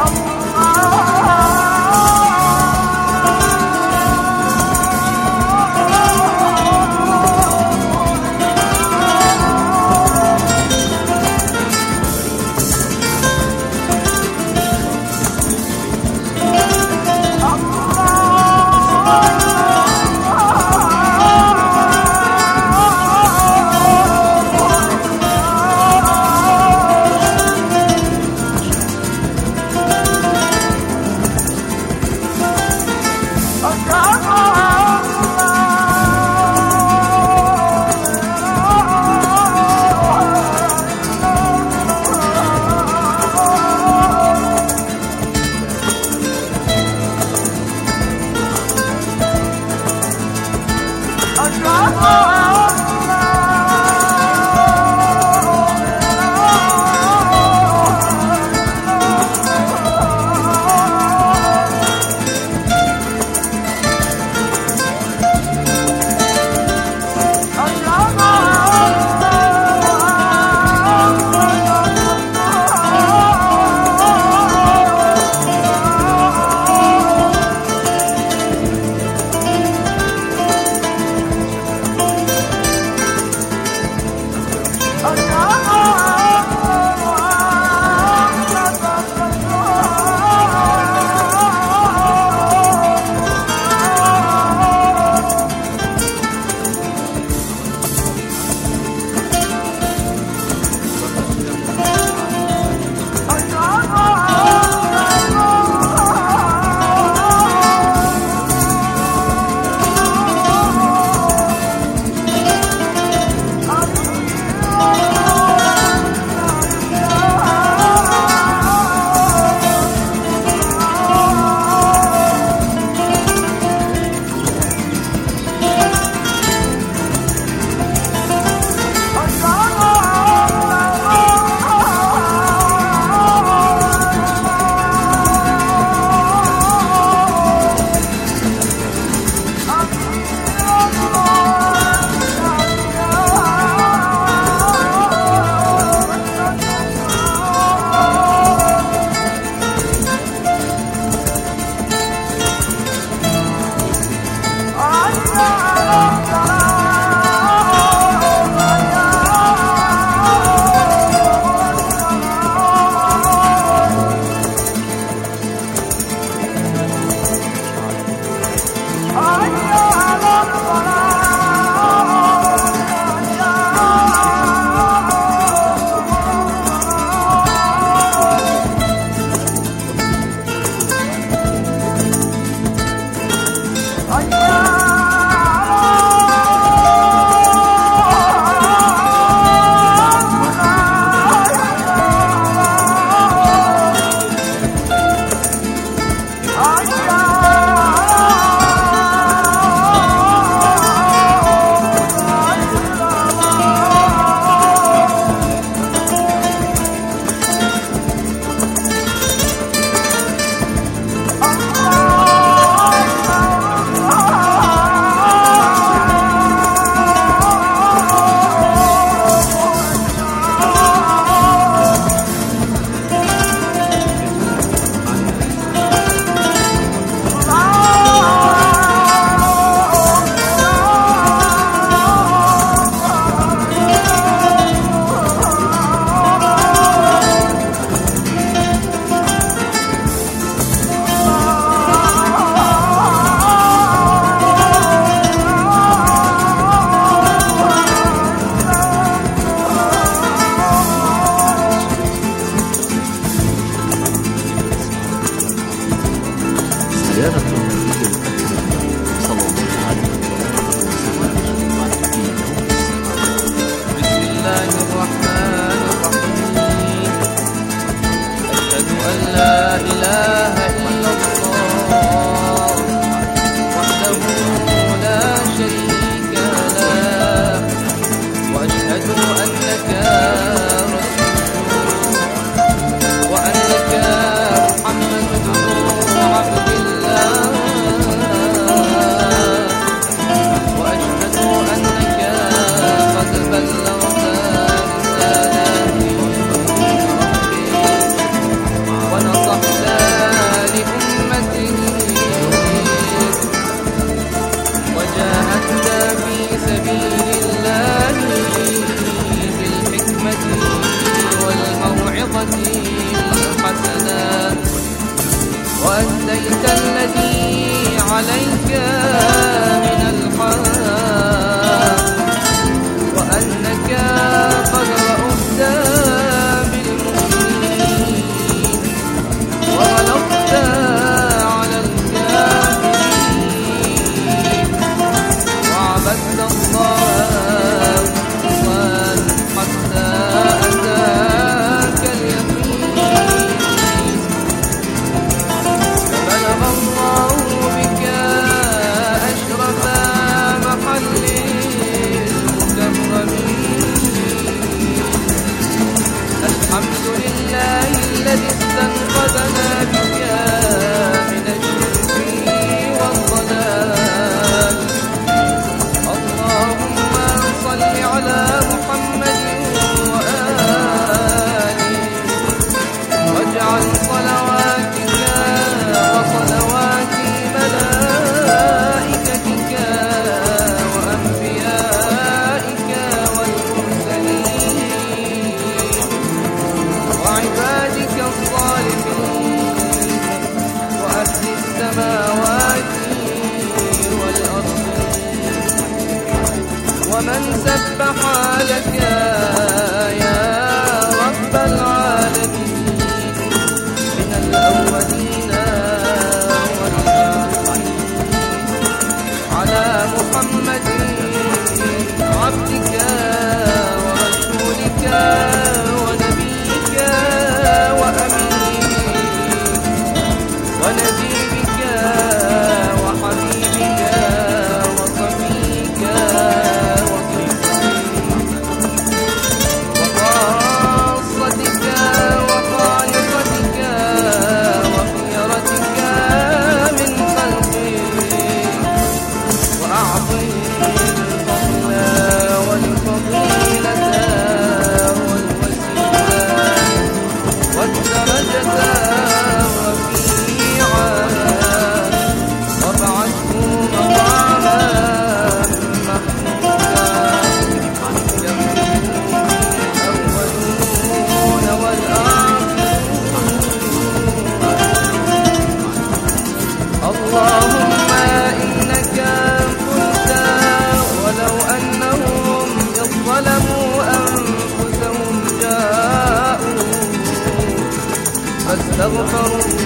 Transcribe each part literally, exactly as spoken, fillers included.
وأنك محمد عبد الله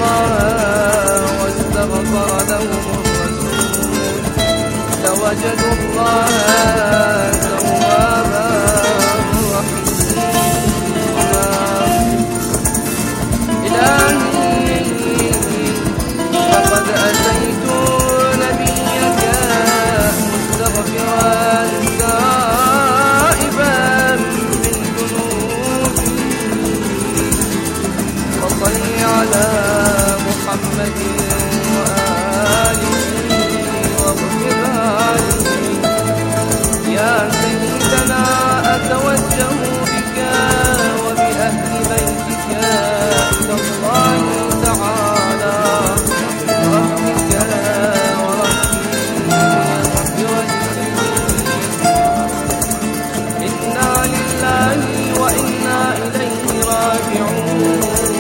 الله واستغفر لهم الرسول لوجدوا الله توابا رحيما. إلهي فقد أتيت نبيك مستغفرا تائبا من ذنوبي، وصل على محمد وآله وصحبه يا سيدنا. أتوجه بك وبأهل بيتك إلى الله تعالى ربك وربي بوجهه. إنا لله وإنا إليه راجعون.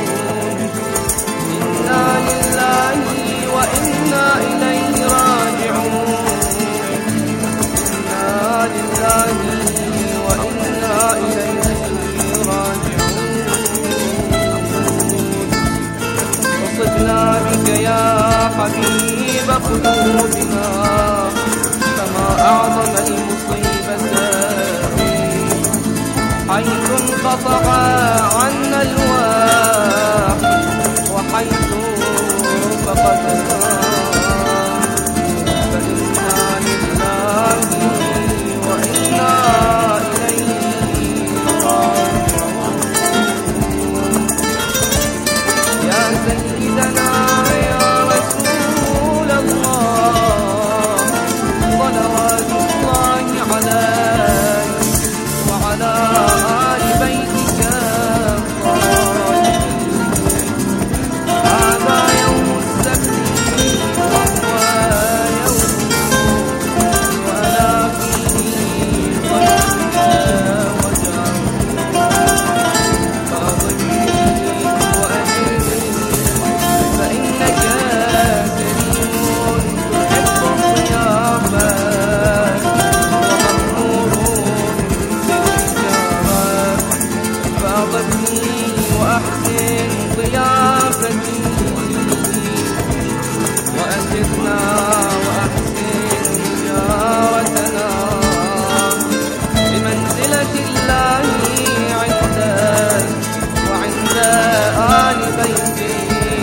إنا لله وإنا إليه راجعون. إنا لله وإنا إليه راجعون. وصلنا بك يا حبيب قلوبنا، فما أعظم المصيبة حيث انقطع عنا الواحد وحيث فقدنا. فإنا لله وإنا إليه راجعون. يا سيدنا يا رسول الله صلوات الله عليك وعلى آل بيتك الطاهرين. هذا يوم السبت وهو يوم ولا فيه ضيفك وجعل فاضلني وأجرني فإنك كريم تحب الضيافة ومأمور بالإجابة. فاضلني وأحسن ضيافتي وأجرنا وأحسن زيارتنا بمنزلة الله عندك وعند آل بيته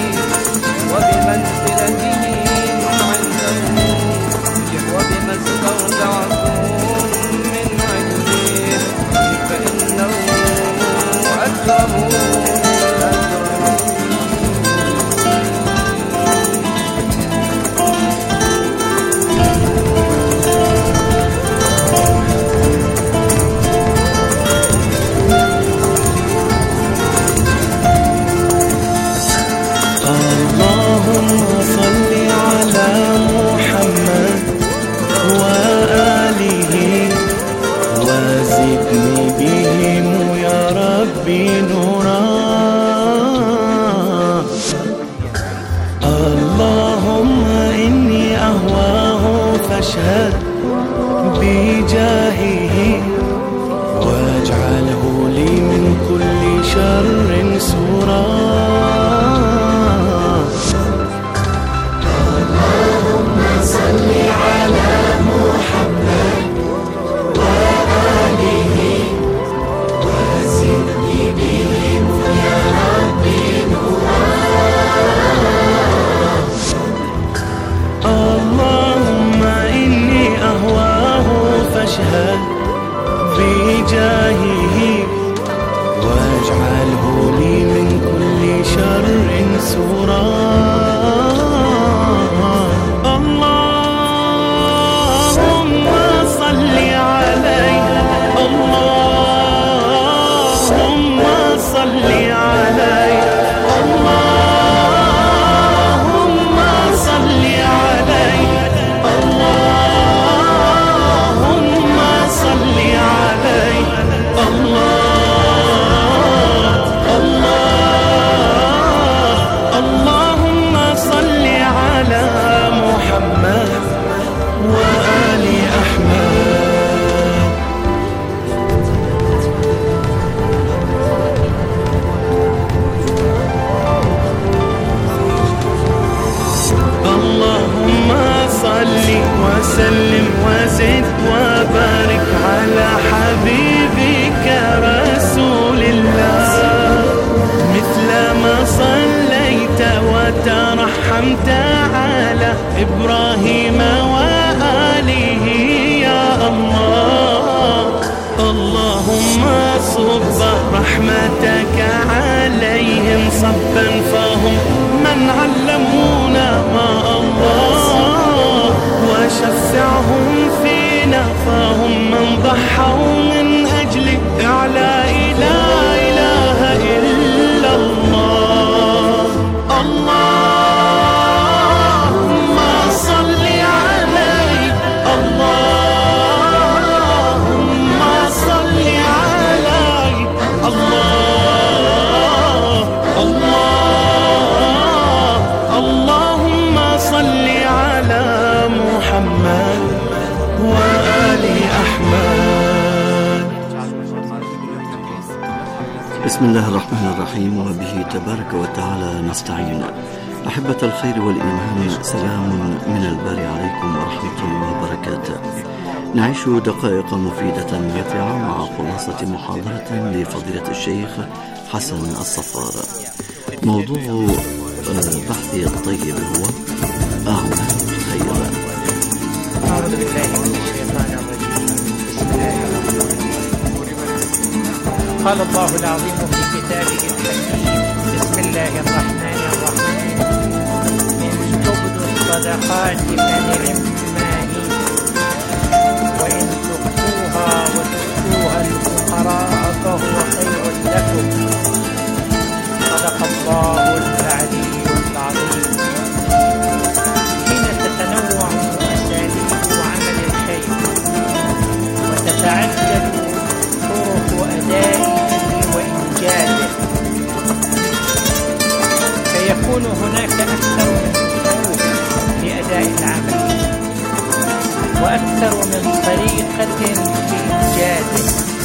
وبمنزلتهم عنده وبما استودعكم من علمه فإنه أكرم الأكرمين. اللهم صل على محمد وآله وزدني بهم يا ربي نورا. اللهم إني أهواه فاشهد بجاهه واجعله لي من كل شر سورا. اللهم إني أهواه فاشهد بجاهه واجعله لي من كل وسلم وزد وبارك على حبيبك رسول الله، مثل ما صليت وترحمت على إبراهيم وآله يا الله. اللهم صب رحمتك عليهم صبا فهم من علمونا ما الله، وشفعهم فينا فهم من ضحوا من أجل إعلاء لا إله إلا الله. اللهم صل عليه، اللهم صل عليه، الله الله اللهم صل على محمد وآل أحمد. بسم الله الرحمن الرحيم، وبه تبارك وتعالى نستعين. أحبة الخير والإيمان، سلام من الباري عليكم ورحمة وبركاته. نعيش دقائق مفيدة نافعة مع خلاصة محاضرة لفضيلة الشيخ حسن الصفار. موضوع بحثي الطيب هو أعمال الخير. أعوذ بالله من الشيطان الرجيم. بسم الله الرحمن الرحيم. قال الله العظيم في كتابه الحكيم: بسم الله الرحمن الرحيم. إن تبدوا الصدقات فنعما هي، وإن تخفوها وتؤتوها الفقراء فهو خير لكم. صدق الله العلي العظيم. حين تتنوع أساليب عمل الخير وتتعدد طرق أدائه وإنجازه، فيكون هناك أكثر من أسلوب لأداء العمل وأكثر من طريقة لإنجازه.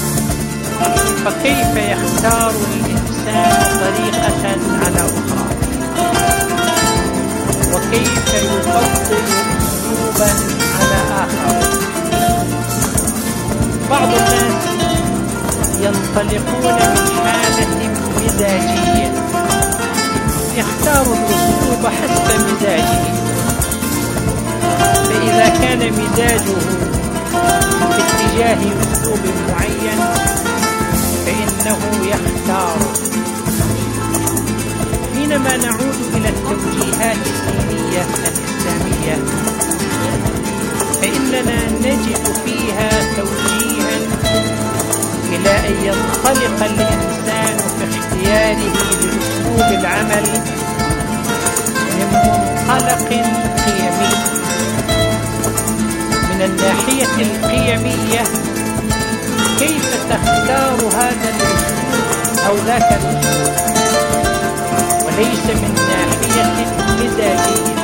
فكيف يختار الإنسان طريقة على أخرى؟ وكيف يفضل أسلوبا على آخر؟ بعض الناس ينطلقون من حالة مزاجية، يختار الأسلوب حسب مزاجه، فإذا كان مزاجه في اتجاه أسلوب معين فإنه يختار. حينما نعود إلى التوجيهات الدينية الإسلامية فإننا نجد فيها توجيها إلى أن ينطلق الإنسان في اختياره لأسلوب العمل من منطلق قيمي. من الناحية القيمية كيف تختار هذا الأسلوب أو ذاك الأسلوب، وليس من ناحية مزاجية.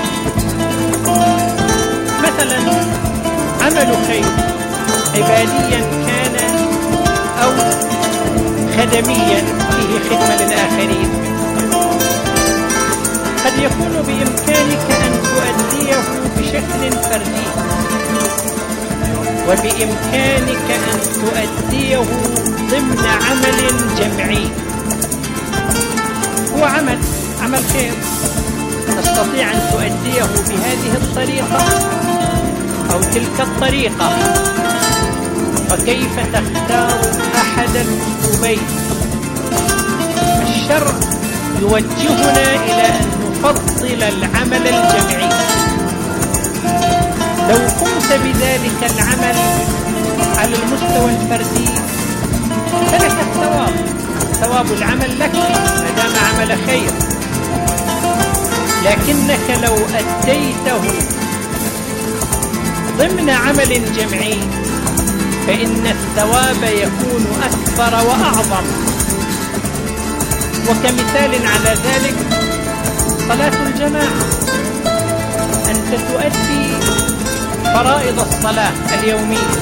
مثلا عمل خير عباديا كان أو خدميا فيه خدمة للآخرين، قد يكون بإمكانك أن تؤديه بشكل فردي، وبإمكانك أن تؤديه ضمن عمل جمعي. هو عمل عمل خير تستطيع أن تؤديه بهذه الطريقة أو تلك الطريقة، فكيف تختار أحد الأسلوبين؟ الشرع يوجهنا إلى أن نفضل العمل الجمعي. لو قمت بذلك العمل على المستوى الفردي فلك الثواب، ثواب العمل لك ما دام عمل خير، لكنك لو أديته ضمن عمل جمعي فإن الثواب يكون أكبر وأعظم. وكمثال على ذلك صلاة الجماعة، أنت تؤدي فرائض الصلاة اليومية،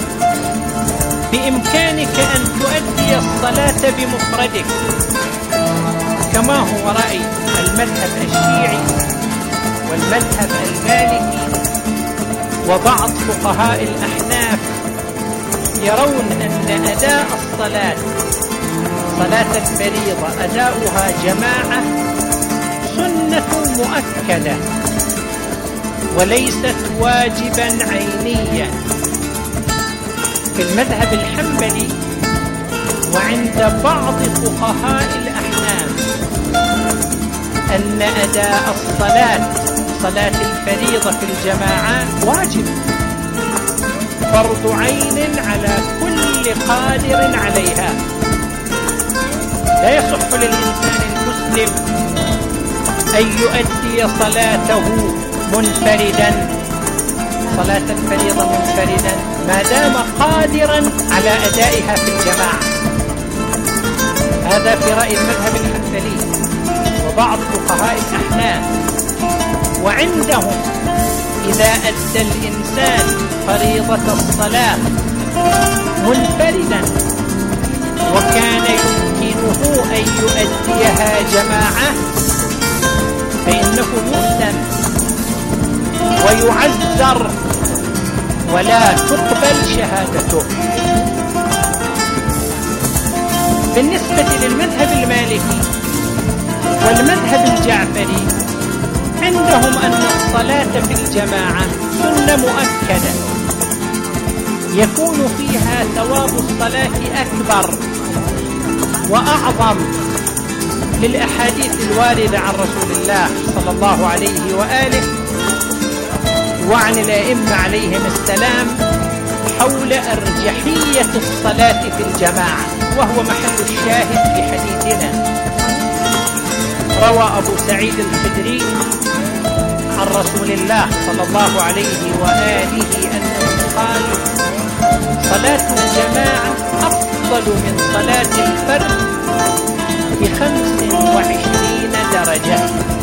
بإمكانك أن تؤدي الصلاة بمفردك كما هو رأي المذهب الشيعي والمذهب المالكي وبعض فقهاء الأحناف يرون أن أداء الصلاة صلاة الفريضة أداؤها جماعة سنة مؤكدة وليست واجبا عينيا. في المذهب الحنبلي وعند بعض فقهاء الأحناف أن أداء الصلاة صلاة الفريضة في الجماعة واجب فرض عين على كل قادر عليها. لا يصح للإنسان المسلم أن يؤدي صلاته منفردا صلاة الفريضة منفردا ما دام قادرا على أدائها في الجماعة. هذا في رأي المذهب الحنبلي وبعض فقهاء الأحناف. وعندهم إذا أدى الإنسان فريضة الصلاة منفردا وكان يمكنه أن يؤديها جماعة فإنه يؤثم ويعذر ولا تقبل شهادته. بالنسبة للمذهب المالكي والمذهب الجعفري عندهم أن الصلاة في الجماعة سنة مؤكدة يكون فيها ثواب الصلاة أكبر وأعظم للأحاديث الواردة عن رسول الله صلى الله عليه وآله وعن الأئمة عليهم السلام حول أرجحية الصلاة في الجماعة، وهو محل الشاهد في حديثنا. روى أبو سعيد الخدري عن رسول الله صلى الله عليه وآله أنه قال: صلاة الجماعة أفضل من صلاة الفرد بخمس وعشرين درجة.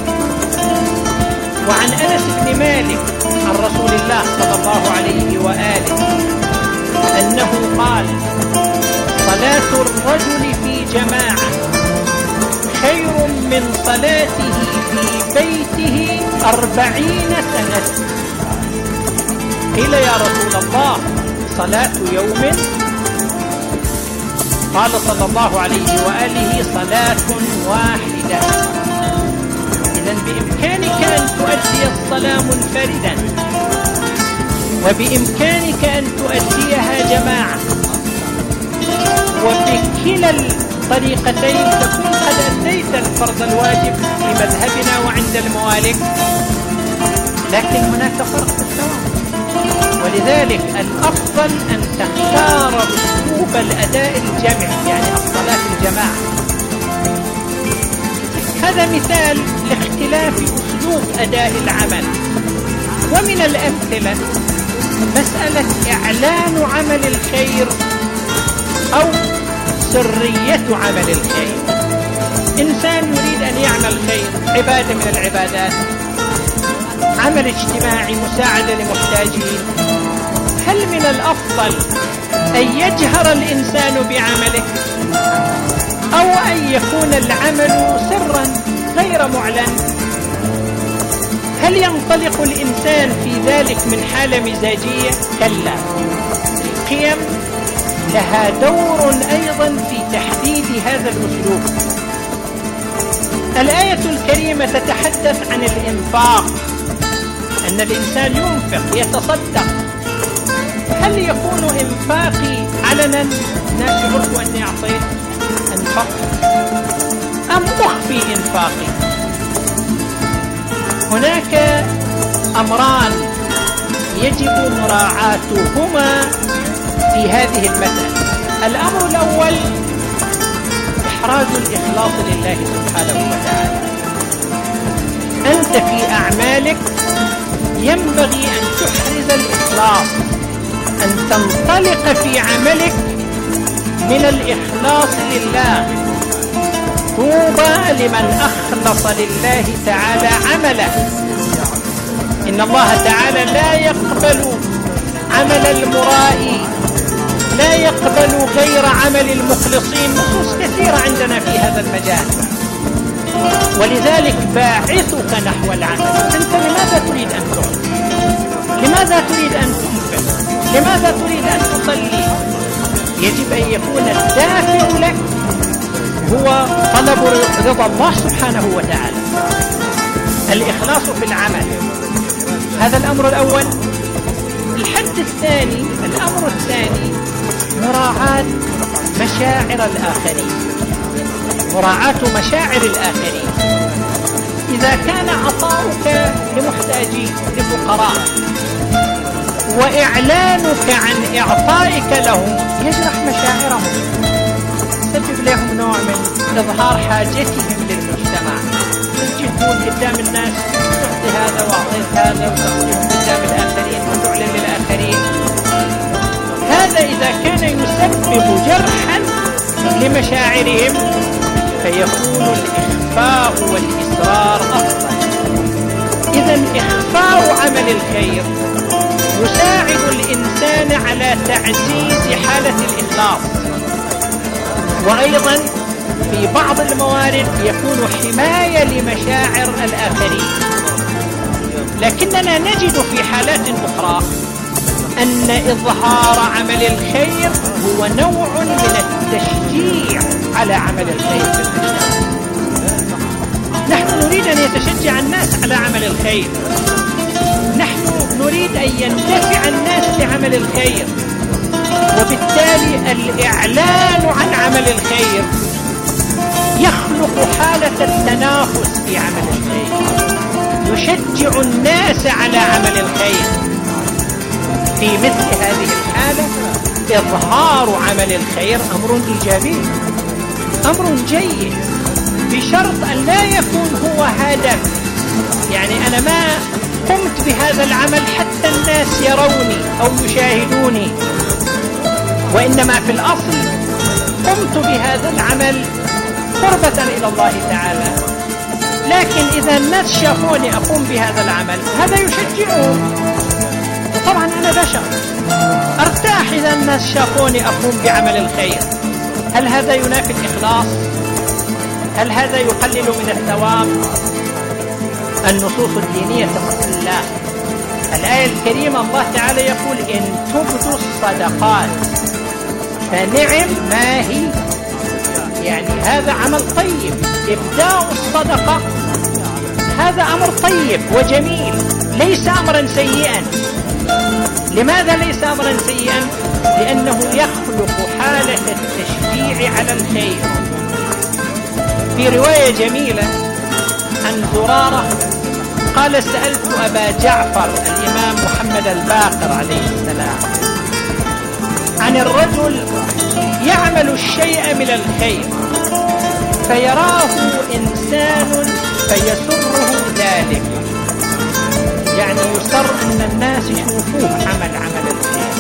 وعن أنس بن مالك عن رسول الله صلى الله عليه وآله أنه قال: صلاة الرجل في جماعة خير من صلاته في بيته أربعين سنة. قيل: يا رسول الله صلاة يوم؟ قال صلى الله عليه وآله: صلاة واحدة. إذن بإمكانك أن تؤدي الصلاة منفردا وبإمكانك أن تؤديها جماعة، وبكلا الطريقتين تكون قد أديت الفرض الواجب في مذهبنا وعند الموالك، لكن هناك فرق في الثواب. ولذلك الأفضل أن تختار أسلوب الأداء الجمعي، يعني الصلاة الجماعة. هذا مثال لاختلاف أسلوب أداء العمل. ومن الأمثلة مسألة إعلان عمل الخير أو سرية عمل الخير. إنسان يريد أن يعمل خير، عبادة من العبادات، عمل اجتماعي، مساعدة لمحتاجين، هل من الأفضل أن يجهر الإنسان بعمله أو أن يكون العمل سرا غير معلن؟ هل ينطلق الإنسان في ذلك من حالة مزاجية؟ كلا، القيم لها دور أيضا في تحديد هذا الأسلوب. الآية الكريمة تتحدث عن الإنفاق، أن الإنسان ينفق يتصدق. هل يكون إنفاقي علنا الناس يعرفوا أني أعطيت أنفق، أم أخفي إنفاقي؟ هناك أمران يجب مراعاتهما في هذه المسألة. الأمر الأول إحراز الإخلاص لله سبحانه وتعالى. أنت في أعمالك ينبغي أن تحرز الإخلاص، أن تنطلق في عملك من الإخلاص لله. طوبى لمن أخلص لله تعالى عمله. إن الله تعالى لا يقبل عمل المرائي، لا يقبل غير عمل المخلصين. نصوص كثيرة عندنا في هذا المجال. ولذلك باعثك نحو العمل. أنت لماذا تريد أن تعمل؟ لماذا تريد تريد أن تنفق؟ لماذا تريد أن تصلي؟ يجب أن يكون الدافع لك هو طلب رضا الله سبحانه وتعالى، الإخلاص في العمل. هذا الأمر الأول. الحد الثاني، الأمر الثاني، مراعاة مشاعر الآخرين، مراعاة مشاعر الآخرين. إذا كان عطاؤك لمحتاجين لفقراء وإعلانك عن إعطائك لهم يجرح مشاعرهم، يسبب لهم نوع من إظهار حاجتهم للمجتمع، تجدون قدام الناس تعطي هذا وأعطيت هذا وتعطيهم قدام الآخرين وتعلن للآخرين. هذا إذا كان يسبب جرحا لمشاعرهم فيكون الإخفاء والإصرار أفضل. إذن إخفاء عمل الخير يساعد الإنسان على تعزيز حالة الإخلاص، وأيضا في بعض الموارد يكون حماية لمشاعر الآخرين. لكننا نجد في حالات أخرى أن إظهار عمل الخير هو نوع من التشجيع على عمل الخير في المجتمع. نحن نريد أن يتشجع الناس على عمل الخير، نحن نريد أن يندفع الناس لعمل الخير، وبالتالي الإعلان عن عمل الخير يخلق حالة التنافس في عمل الخير، يشجع الناس على عمل الخير. في مثل هذه الحالة إظهار عمل الخير أمر إيجابي، أمر جيد، بشرط أن لا يكون هو هدف. يعني أنا ما قمت بهذا العمل حتى الناس يروني أو يشاهدوني، وإنما في الأصل قمت بهذا العمل قربة إلى الله تعالى. لكن إذا الناس شافوني أقوم بهذا العمل هذا يشجعهم. طبعا أنا بشر أرتاح إذا الناس شافوني أقوم بعمل الخير. هل هذا ينافي الإخلاص؟ هل هذا يقلل من الثواب؟ النصوص الدينية تقول لا. الآية الكريمة الله تعالى يقول إن تبدوا الصدقات فنعم ما هي، يعني هذا عمل طيب. إبداء الصدقة هذا أمر طيب وجميل، ليس أمرا سيئا. لماذا ليس أمرا سيئا؟ لأنه يخلق حالة التشجيع على الخير. في رواية جميلة عن زرارة قال سألت أبا جعفر الإمام محمد الباقر عليه السلام عن الرجل يعمل الشيء من الخير فيراه إنسان فيسره ذلك، يعني يسر أن الناس يشوفوه عمل عمل الخير.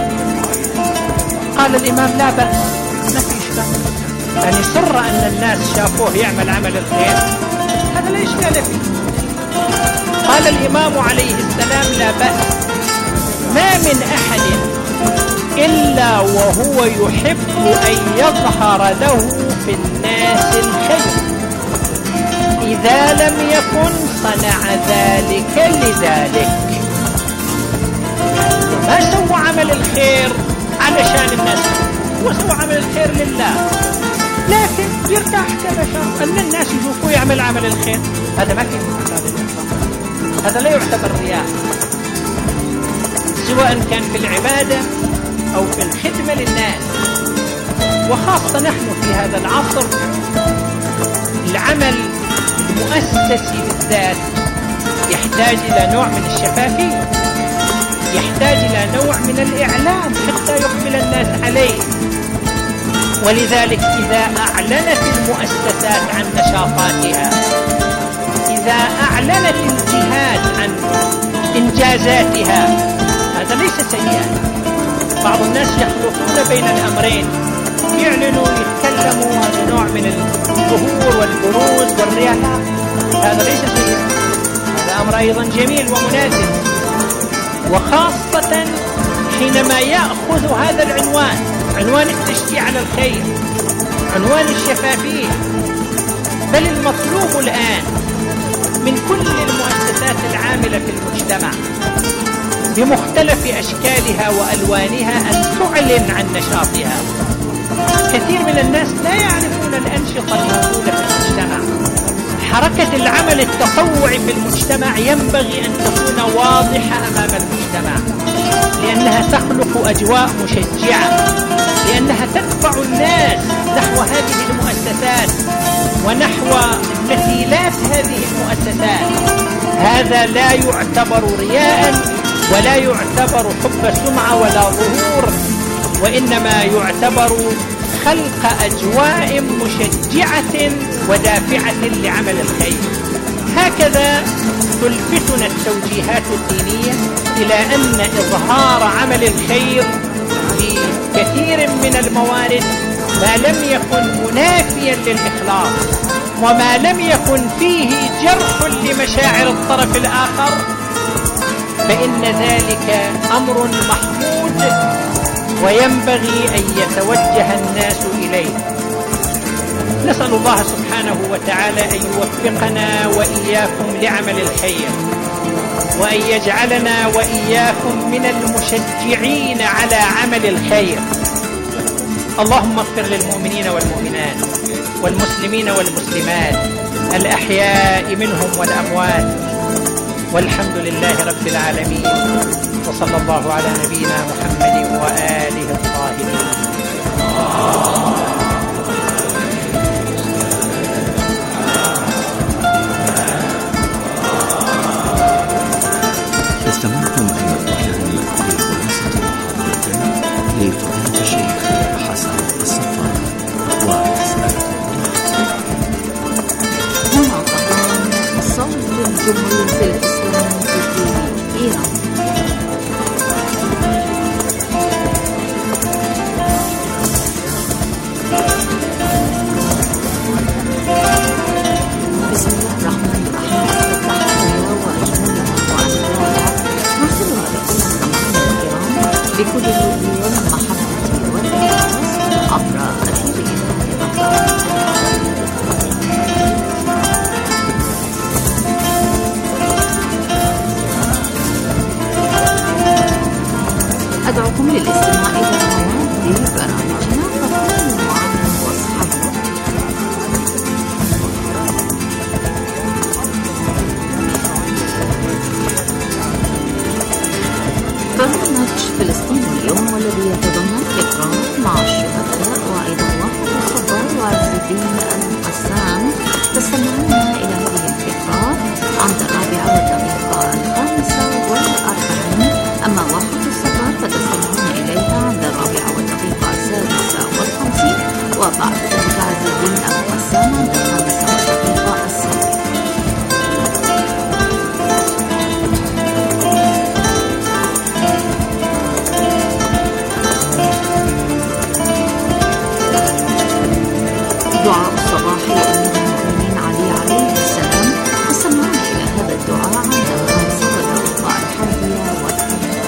قال الإمام لا بأس، ما فيش بأس، يعني سر أن الناس شافوه يعمل عمل الخير هذا لا إشكال فيه. قال الإمام عليه السلام لا بأس، ما من أحد إلا وهو يحب أن يظهر له في الناس الخير، إذا لم يكن صنع ذلك لذلك. ما سوى عمل الخير علشان الناس، هو سوى عمل الخير لله، لكن يرتاح كبشر أن الناس يشوفوا يعمل عمل الخير. هذا ما كان هذا لا يعتبر رياء، سواء كان في العبادة أو في الخدمة للناس. وخاصة نحن في هذا العصر العمل المؤسسي بالذات يحتاج إلى نوع من الشفافية، يحتاج إلى نوع من الإعلام حتى يقبل الناس عليه. ولذلك إذا أعلنت المؤسسات عن نشاطاتها، إذا أعلنت الجهات عن إنجازاتها، هذا ليس سيئا. بعض الناس يخلطون بين الأمرين، يعلنوا يتكلموا عن نوع من الظهور والبروز والرياء، هذا ليس سيئا، هذا أمر أيضا جميل ومناسب. وخاصة حينما يأخذ هذا العنوان، عنوان التشجيع على الخير، عنوان الشفافية. بل المطلوب الآن من كل المؤسسات العاملة في المجتمع بمختلف أشكالها وألوانها أن تعلن عن نشاطها. كثير من الناس لا يعرفون الأنشطة الموجودة في المجتمع. حركة العمل التطوعي في المجتمع ينبغي أن تكون واضحة أمام المجتمع، لأنها تخلق أجواء مشجعة، لأنها تدفع الناس نحو هذه المؤسسات ونحو مثيلات هذه المؤسسات. هذا لا يعتبر رياء ولا يعتبر حب سمعة ولا ظهور، وإنما يعتبر خلق أجواء مشجعة ودافعة لعمل الخير. هكذا تلفتنا التوجيهات الدينية إلى أن إظهار عمل الخير في كثير من الموارد ما لم يكن منافيا للإخلاص وما لم يكن فيه جرح لمشاعر الطرف الآخر فإن ذلك أمر محمود وينبغي أن يتوجه الناس إليه. نسأل الله سبحانه وتعالى أن يوفقنا وإياكم لعمل الخير، وأن يجعلنا وإياكم من المشجعين على عمل الخير. اللهم اغفر للمؤمنين والمؤمنات والمسلمين والمسلمات الأحياء منهم والأموات، والحمد لله رب العالمين، وصلى الله على نبينا محمد وآله الطاهرين. استمعتم أيها الأخوان لخلاصة المحاضرتين لفضيلة الشيخ حسن الصفار ورسالة هنا طبعا صوت الجمهورية الإسلامية في إيران. بسم الله الرحمن الرحيم. تحية وأجملها وأنواعها نرسلها لكل المستمعين الكرام بكل الود والمحبة والإخلاص عبر أثير إذاعة أدعوكم للاستماع إلى مواد برامجنا فكونوا معنا واصحبوا. برنامج فلسطين اليوم والذي يتضمن فقرات مع الشهداء وأيضا وقت الصبر وعز الدين القسام. تستمعون إلى هذه الفقرات عند الرابعة والدقيقة الخامسة والأربعين، أما وقت الصبر فتستمعون إليها عند الرابعة والدقيقة السادسة والخمسين، وبعد ذلك عز الدين القسام عند الخامسة والدقيقة السابعة. دعاء الصباح لأمير المؤمنين علي عليه السلام. تستمعون إلى هذا الدعاء عند الخامسة والدقيقة الحادية والثلاثين.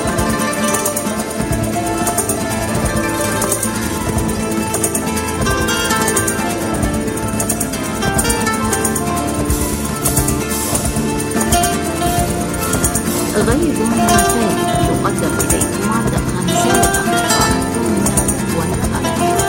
غيب ثالث يقدم إليكم عند الخامسة والدقيقة الثامنة والأربعين.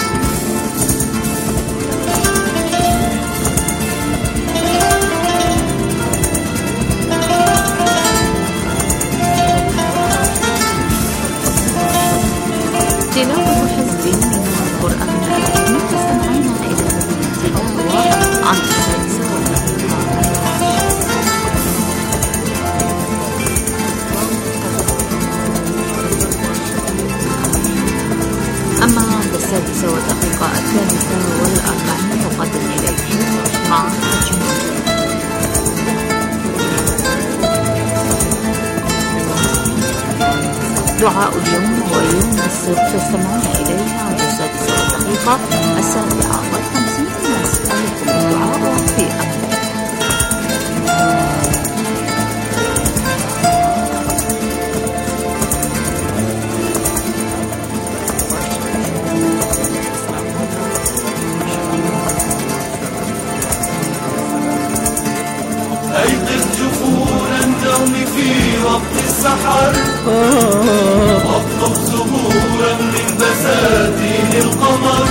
تلاوة حزب من القرآن الكريم. تستمعون إلى هذه التلاوة عند السادسة والدقيقة أما عند السادسة والدقيقة الثالثة والأربعين يقدم إليكم مع الجمهور. دعاء اليوم ويوم السبت تستمعون إليه عند السادسة والدقيقة السابعة والخمسين. نسألكم الدعاء في أمر. أيقظ جفون النوم في وقت السحر واطلب زهورا من بساتين القمر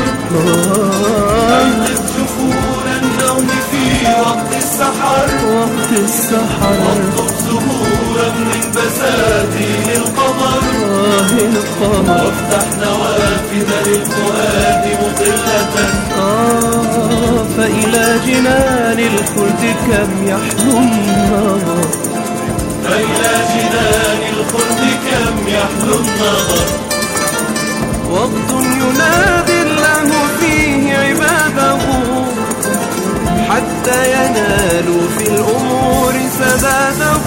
أيقظ جفون النوم في وقت السحر وقت السحر واطلب زهورا من بساتين القمر القمر وافتح نوافذ للفؤاد مطلة آه فإلى جنان الخلد كم يحلو النظر فإلى جنان الخلد كم يحلو النظر وقت ينادي الله فيه عباده حتى ينالوا في الأمور سداده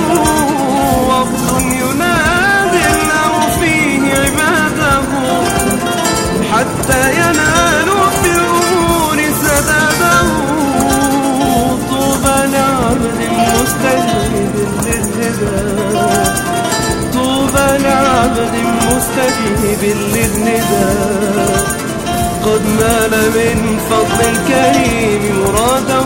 وقت ينادي الله فيه عباده حتى ينالوا في الأمور سداده طوبى لعبد مستجيب للنداء طوبى لعبد مستجيب للنداء قد نال من فضل الكريم مراده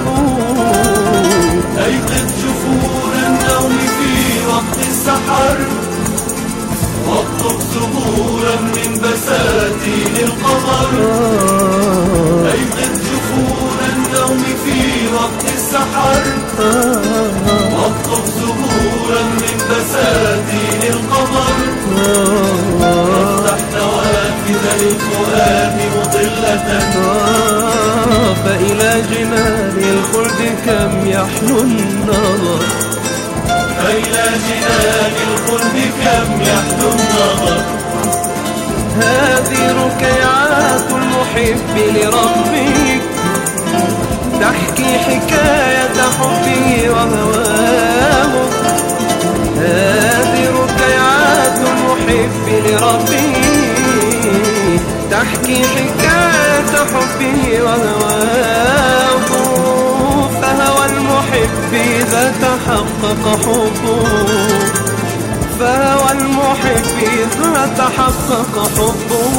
أيقظ جفون النوم في وقت السحر واطلب زهورا من بساتين القمر أيقظ جفون النوم في وقت السحر واطلب زهورا من بساتين القمر وافتح نوافذ للفؤاد مطلة فإلى جنان الخلد كم يحلو النظر فإلى جنان الخلد كم يحلو النظر هذه ركيعات المحب لربه تحكي حكاية حبه وهواه هذه ركيعات المحب لربه تحكي حكاية حبه وهواه فهوى المحب إذا تحقق حبه فهوى المحب إذا تحقق حبه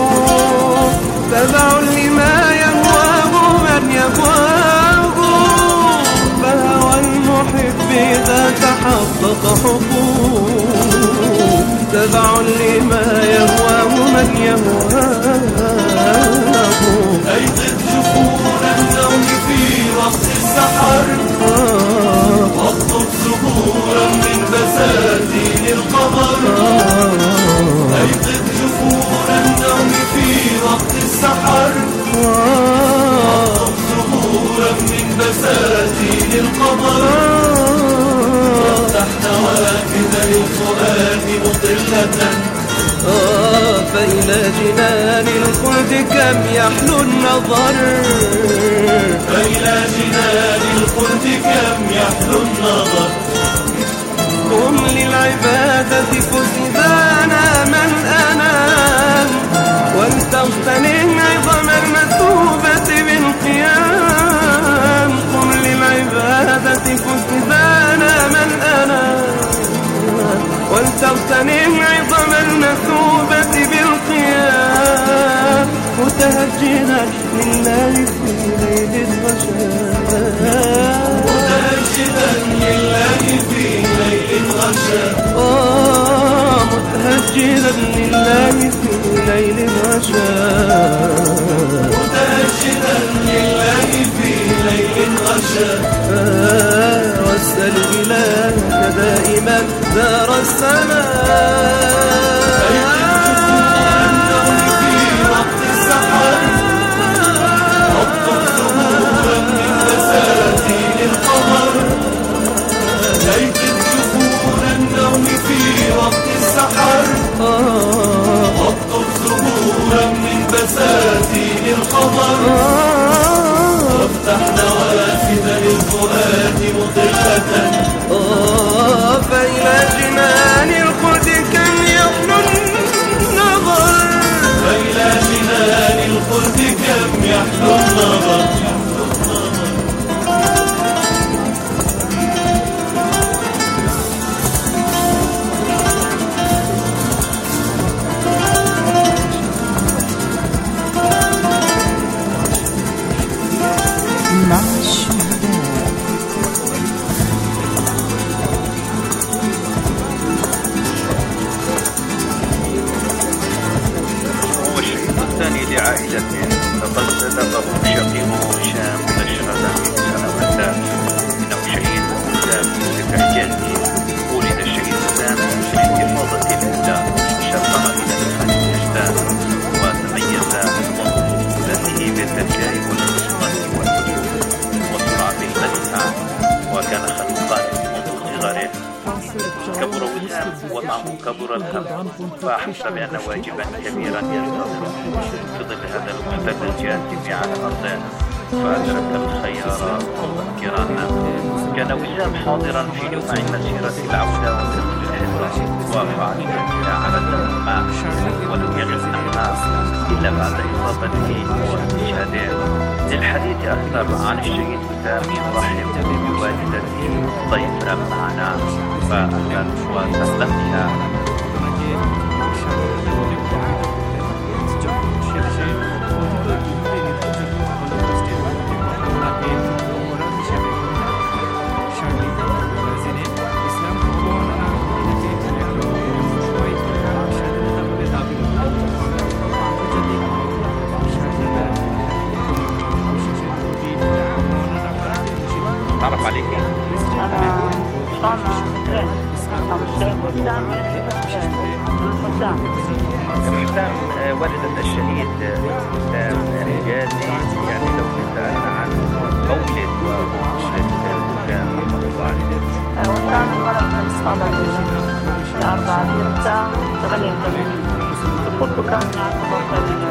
تبع لما يهواه من يهواه فهوى المحب إذا تحقق حبه تبع لما يهواه من يهواه أيقظ جفون النوم في وقت السحر واطلب زهورا من بساتين القمر أيقظ جفون النوم في وقت السحر واطلب زهورا من بساتين القمر وافتح نوافذ للفؤاد مطلة آه فإلى جنان الخلد كم يحلو النظر فإلى جنان الخلد كم يحلو النظر قم للعبادة فز إذا نام الأنام ولتغتنم عظم المثوبة بالقيام قم للعبادة فز إذا نام الأنام ولتغتنم عظم المثوبة بالقيام متهجنا لله في ليل الرشاد متهجدا لله في ليل الغشاء آه متهجدا لله في ليل الرشاد متهجدا لله في ليل الغشاء آه واسأل إلهك دائما دار السلام واطلب زهورا من بساتين القمر وافتح نوافذ للفؤاد مطلة فإلى جنان الخلد كم يحلو ومعه كبر الهم، فأحس بأن واجبا كبيرا ينتظر في ظل هذا المحتل الجاثم على أرضنا، فأدرك الخيار مبكرا. كان وسام حاضرا في جمع مسيرة العودة وتدخل الحصة، وفعل الأسئلة على الدماء، ولم يغب عنها إلا بعد إصابته واستشهاده. للحديث أكثر عن الشهيد وسام نرحب بوالدته ضيفا معنا، فأهلا وسهلا بها. تعرف عليك؟ أنا صانع وسام وسام والدة الشهيد وسام حجازي، يعني لو سألنا عن مولد ومولد وسام رحمة الله عليه. وسام انولد من صدر أربعة تسعة ثمانية وثمانين. طفولته كان يعتبر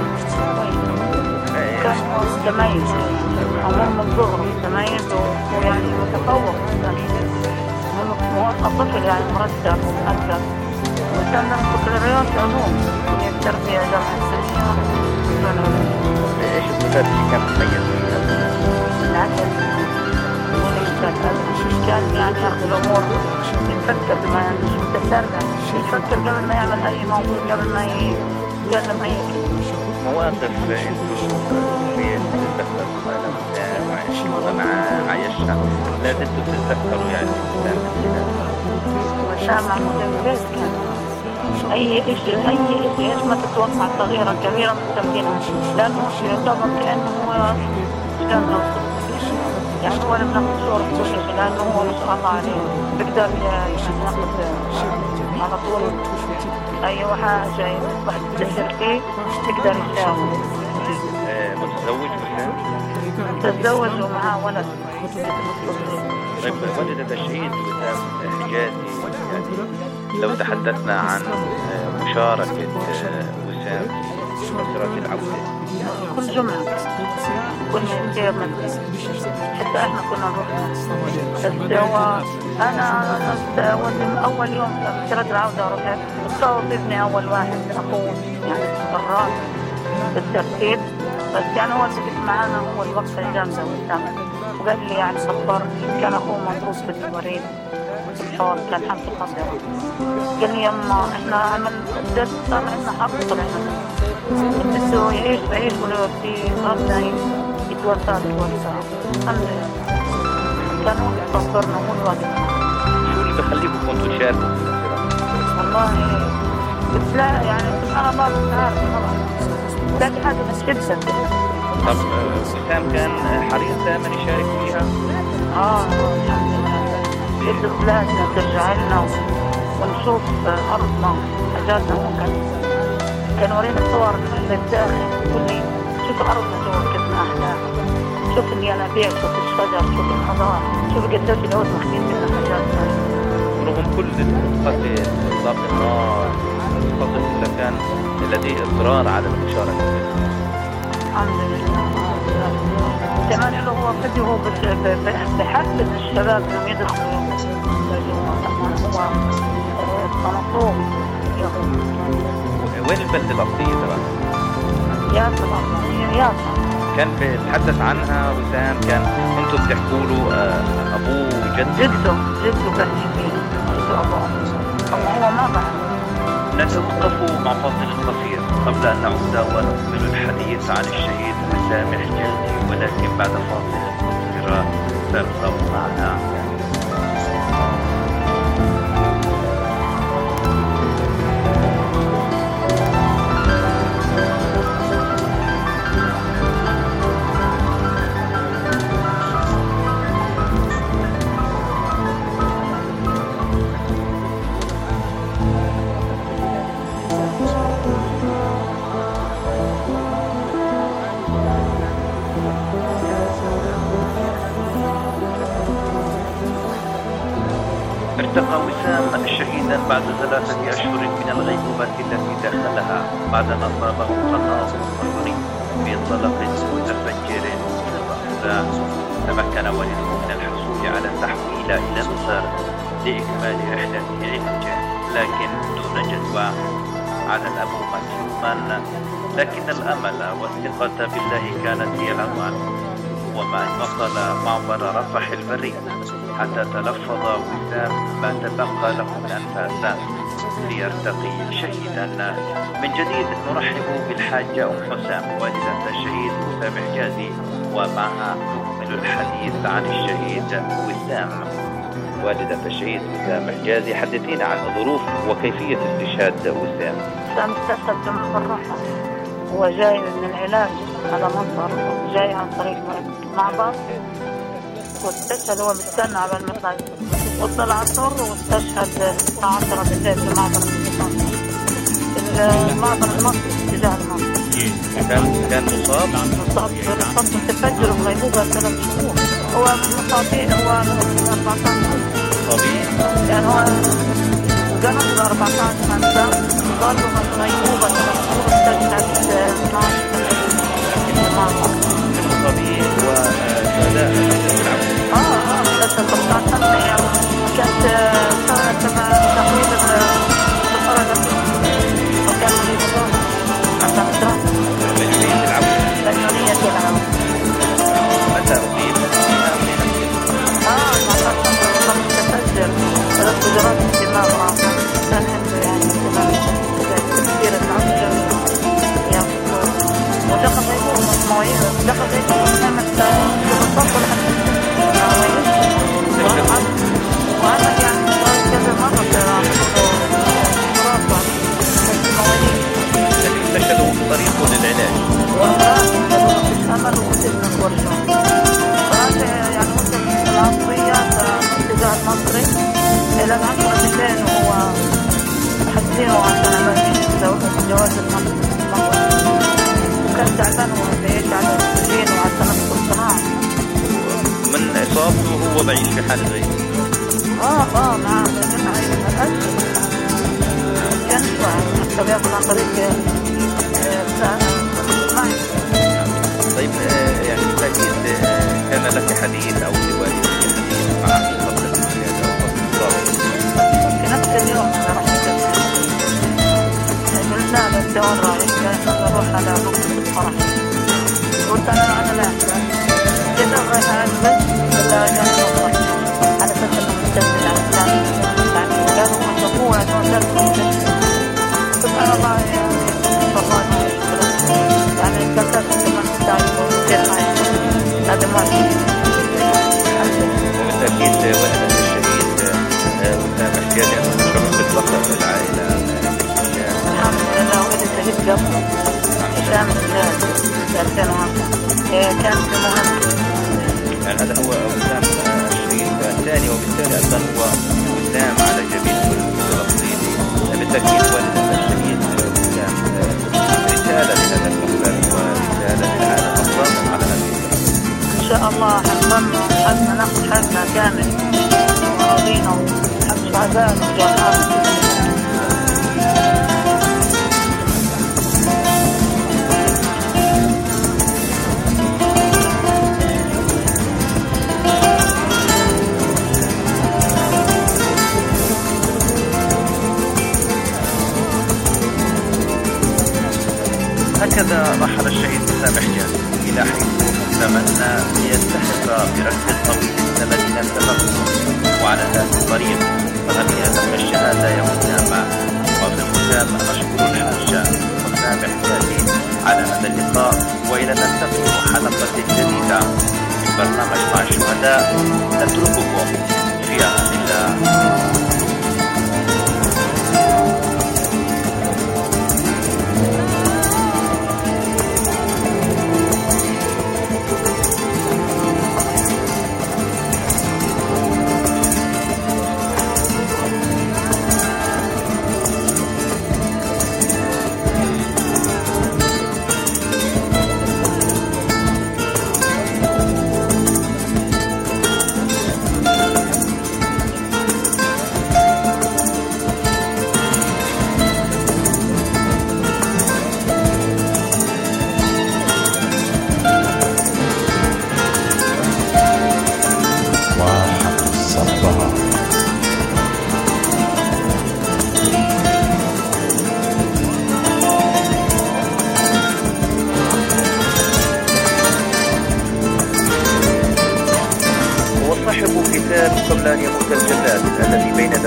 كان متميز، عمره من صغره متميز ويعني متفوق، هو طفل يعني مرتب ومؤدب، وكان له بكالوريوس علوم كلية التربية جامعة السعودية. ايش الصفات اللي كان مميز فيها؟ العدل والإجتهاد، كان يعني ياخذ الأمور يفكر بما مش متسرع، يفكر قبل ما يعمل أي موضوع، قبل ما يتكلم أي مواقف في ومع عايشها لا زلتوا تتذكروا يعني وسام متميز كان. أي شيء أي شيء إيش ما تتوقع صغيرة كبيرة مستمدينها، لأنه يعتبر كأنه هو كان يعني هو اللي بناخد صورة كل شيء، لأنه هو ما شاء الله عليه بيقدر يعني ناخد على طول أي حاجة واحد تدخل فيه تقدر يساوي. متزوج وسام؟ تتزوج ومعاه ولد. طيب والدة الشهيد وسام حجازي، يعني لو تحدثنا عن مشاركة وسام في مسيرة العودة كل جمعة كنا نسير حتى احنا كنا نروح. بس هو انا من اول يوم في مسيرة العودة رحت اتصور ابني اول واحد اخوه يعني الراس بالترتيب، بس يعني هو اللي معانا هو الوقت الجامدة وسام، وقال لي يعني صفر كان اخوه مضروب في الوريد الحوض، كان حمل خطر. قال لي يما احنا عمل الدرس صار عندنا حرب طلعنا بده يعيش بعيش ولا في ربنا يتوفى يتوفى. الحمد لله كان هو يصبرنا مو الوقت. شو اللي بخليكم كنتوا تشاركوا؟ والله بس لا يعني انا ما بعرف خلاص لكن حاجه بتشدك. طب وسام كان حريص دائما يشارك فيها؟ اه الحمد لله بده بلادنا ترجع لنا ونشوف ارضنا حاجاتنا. ممكن كان ورينا صور من الداخل يقول لي شوف ارضنا جوا كيف احلى، شوف الينابيع، شوف الشجر، شوف الخضار، شوف قديش العود مخلين لنا حاجاتنا. رغم كل القتل اطلاق النار القتل الا كان لديه اصرار على المشاركه. الحمد لله. كمان له هو فدي هو بحفز الشباب انهم يدخلوا هو الصنطوق. وين البلدة الأصلية تبعها؟ يافا. يافا. كان بيتحدث عنها وسام، كان انتوا بتحكوا له ابوه جده جده جده كان فيه جده ابوه هو ما بعرف. نتوقف مع فاصل قصير قبل ان نعود ونكمل الحديث عن الشهيد وسام حجازي، ولكن بعد فاصل قصير فابقوا معنا. ارتقى وسام شهيدا بعد ثلاثة أشهر من الغيبوبة التي دخلها بعدما أصابه قناص صهيوني بطلق متفجر في الرأس. تمكن والده من الحصول على تحويل إلى مصر لإكمال رحلة علاجه، لكن دون جدوى. على الأب مكتوما، لكن الأمل والثقة بالله كانت هي العنوان. وما وصل معبر رفح البري حتى تلفظ وسام ما تبقى له من أنفاس ليرتقي شهيدا. من جديد نرحب بالحاجة أم حسام والدة الشهيد وسام حجازي، ومعها نكمل الحديث عن الشهيد وسام. والدة الشهيد وسام حجازي، حدثينا عن ظروف وكيفية استشهاد وسام. وسام استشهد جنب الرحى، هو جاي من العلاج على مصر، جاي عن طريق معبر واستشهد. هو بيستنى على المطلع وصل عصر واستشهد الساعة عشرة بالليل في معبر المعبر المصري اتجاه المصري. كان كان مصاب مصاب برصاص متفجر وغيبوبة ثلاث شهور. هو من مصابين، هو من أربعة عشر طبيعي، يعني هو جنب أربعة عشر خمسة ضل غيبوبة ثلاث شهور، استشهد اثناشر المعبر. طبيعي وشهداء اه اه بس أربعة عشر كانت سنة تحويل الفرد وكان مريض الروح حتى مدرسة بجمعية العون. بجمعية العون. متى أصيب؟ اه ما كان متفجر ثلاث جرات الدماغ، كان عنده يعني تفكير العمل ودخل غيبوبة مواعيد، دخل غيبوبة نعمة بالضبط وعمل يعني كذا مرة استشهدوا في طريقه للعلاج ومش أمل وقتلنا ورشون. فهذا يعني وصل العصرية الاتجاه المصري إلى العشرة بالليل، وهو حاسينه عشان أمل جواز المصري، وكان تعبان وبيعيش على الأكسجين وعلى التنفس الصناعي. من إصابته وهو بعيش في حالة غير اه اه نعم جمع الأجل كان شوية حتى بيأخذ عن طريق معي. طيب يعني بالتأكيد كان لك حديث أو لوالدك حديث مع قبل الولادة أو قبل الإصابة؟ في نفس اليوم أنا رحت قلنا بالدور رايح نروح على مقصد الفرح، قلت أنا أنا لا جدا رايحة بس ولا جانب على أساس أنه مستقبل على الثاني، يعني كانوا مشروع أنه درس سبحان الله يعني طبعا يعني كثرت من التعب وكثير معي هذا ما وبالتأكيد والدة الشهيد وسام حجازي أن تشعر بالفخر للعائلة. الحمد لله والدي الشهيد قبله هشام حجازي في ألفين وعشرة كان في مهندس. يعني هذا هو وسام الشهيد الثاني، وبالتالي أيضا هو وسام على جبين كل فلسطيني. بالتأكيد والدة الشهيد وسام رسالة لهذا المحفل ورسالة للعالم أصلا على هذه الأمور. إن شاء الله حنضم حقنا ناخذ حقنا كامل وراضينا حق شهداء وجرحى. هكذا رحل الشهيد وسام حجازي إلى حيث تمنى ليلتحق بركب الطويل الذين سبقوه، وعلى ذات الطريق فهنيئا لك الشهادة يا وسام. وفي الختام نشكر الحاجة وسام حجازي على هذا اللقاء، وإلى أن نلتقي في حلقة جديدة من برنامج مع الشهداء، نترككم في أمان الله.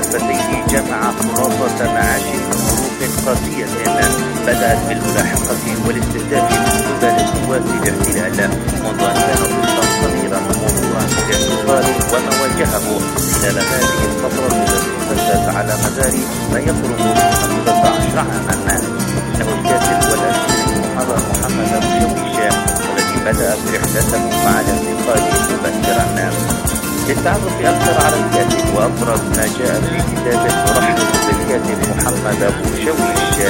مؤلفتيه جمع خلاصة معاش ظروف قاسية بدأت بالملاحقة والاستهداف من قبل قوات الاحتلال منذ أن كان طفلا صغيرا موضوعا بالاعتقال وما واجهه خلال هذه الفترة التي امتدت على مدار ما يقرب من خمسة عشر عاما. إنه الكاتب والأسير المحرر محمد أبو شويش والذي بدأ برحلته مع الاعتقال مبكرا. للتعرف أكثر على الكاتب وأبرز ما جاء في كتابه رحلة الكاتب محمد أبو شويش.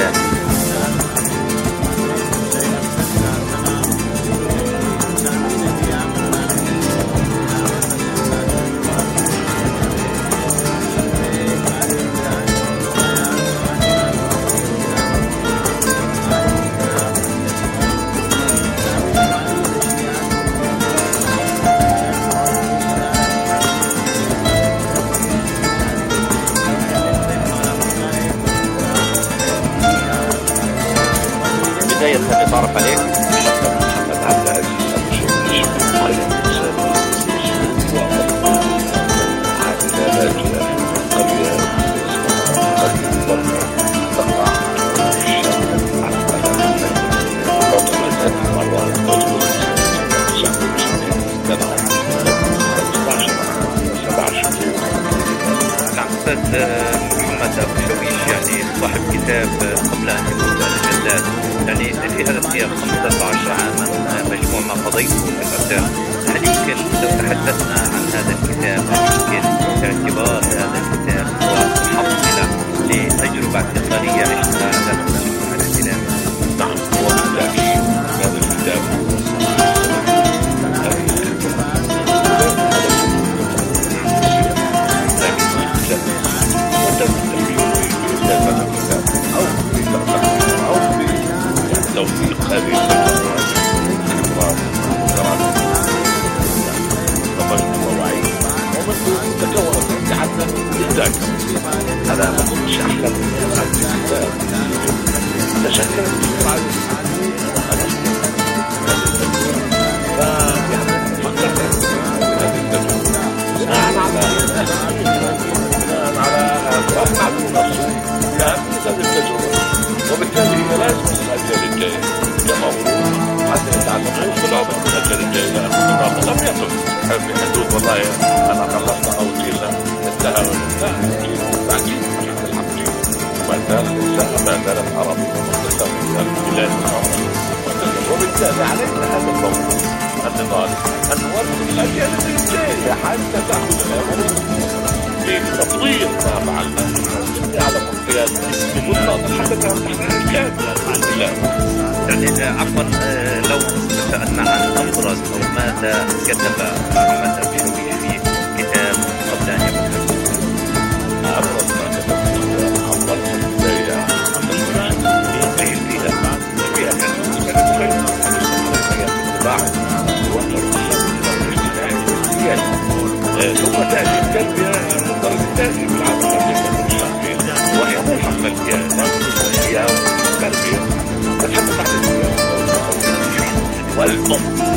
بداية نتعرف عليك. محمد عبد العزيز أبو شويش قرية إنسان عائلة لاجئة في قرية قرية برمة تقع في الشام عن بطلة مروان تطلق سبع شهور. نعم أستاذ محمد أبو شويش يعني صاحب كتاب قبل أن يكون الجلاد، يعني في هذا السياق خمسة عشر عاما مجموع ما قضيته في الأرسال. هل يمكن لو تحدثنا عن هذا الكتاب يمكن اعتبار هذا الكتاب هو محصلة لتجربة اعتقالية عشتها داخل مجموعة الاحتلال؟ نعم هو بالتأكيد هذا الكتاب توثيق هذه الخبرات خبرات دراسة ضبط ووعي ومن تكون تحدث بالذاكرة. أنا ما كنتش أحلم عن الكتاب تشكلت بسرعة فيعني فكرت بهذه التجربة بناء على بناء على دراسة معلومة نفسه لأهمية هذه التجربة، وبالتالي هي لازم الأجيال الجاية كموضوع حتى يتعلمون في العمر من الأجيال الجاية لأن لم يقف في حدود والله أنا خلصنا أو جيلنا انتهى لا جيل بعدين عشان الحقيقة وما زال الإنسان ما زالت عربي ومقدسة البلاد العربية، وبالتالي علينا هذا الموضوع النضال أن نورث الأجيال الجاية حتى تأخذ الأمور لتطوير ما فعلنا على منطقات بكل حتى تحقيق الكامل. يعني عفوا لو سألنا عن أبرز أو ماذا كتب محمد أبو شويش في كتاب قبل أن يكون أبرز ما كتب في أفضل البداية عن الوجود في البيئة فيها كانت خير بعد وأن ثم تأتي التربية المنظر الثاني في العالم وهي ملحقة التربية والتربية تتحدث عن التربية والأم